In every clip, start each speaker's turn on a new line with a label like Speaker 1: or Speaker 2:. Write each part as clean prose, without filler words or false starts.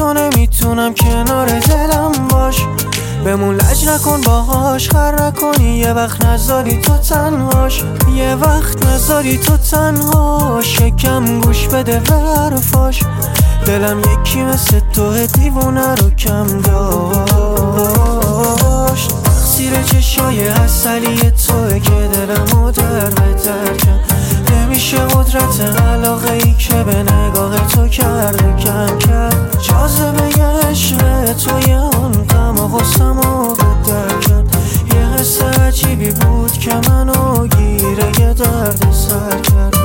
Speaker 1: تو نمیتونم کنار دلم باش. بمون لج نکن باهاش، خر نکنی یه وقت نذاری تو تنهاش، یه وقت نذاری تو تنهاش. یکم گوش بده به حرفاش، دلم یکی مثل تو دیوونه رو کم داشت. تقصیر چشای عسلی توه که دلمو در به در کرد. نمیشه قدرت علاقه ای که به نگاه تو کرده کم کرد. جاذبه عشق توی اون غم و غصه‌مو به در کرد. یه حس عجیبی بود که منو گیره یه درد سر کرد.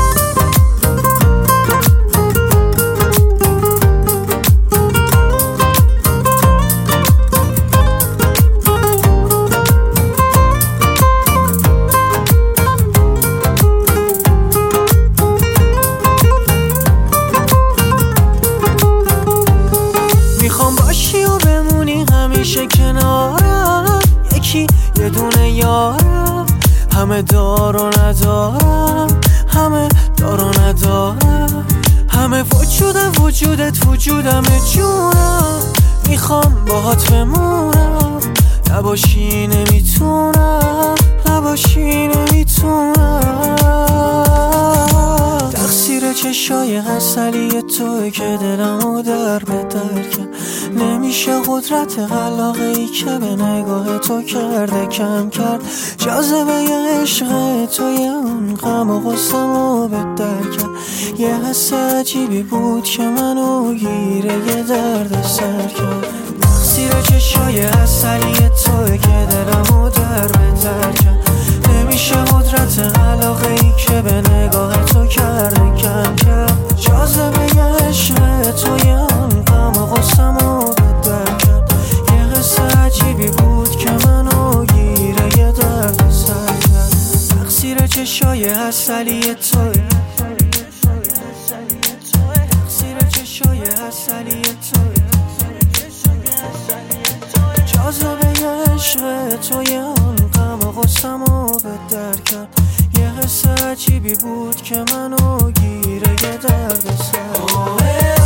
Speaker 1: همیشه کنارم، یکی یه دونه یارم. همه دار و ندارم، همه دار و ندارم. همه وجودت وجودمه جونم. میخوام باهات بمونم، نباشی نمیتونم، نباشی نمیتونم. تقصیر چشای عسلی توه که دلمو در به در کرد. نمیشه قدرت علاقه ای که به نگاه تو کرده کم کرد. جاذبه عشق توی اون غم و غصه‌مو به در کرد. یه حس عجیبی بود که منو گیره یه درد سر کرد. تقصیر چشای عسلی توه که دلمو در به در کرد. نمیشه قدرت علاقه ای که به نگاه تو کرده کم کرد. جاذبه عشق توی اون غم و غصه‌مو به در کرد. یه حس عجیبی بود که منو گیره یه درد سر کرد. تقصیر چشای عسلی توه، تقصیر چشای عسلی توه. جاذبه عشق توی اون غم و غصه‌مو به در کرد. یه حس عجیبی بود که منو گیره یه درد سر.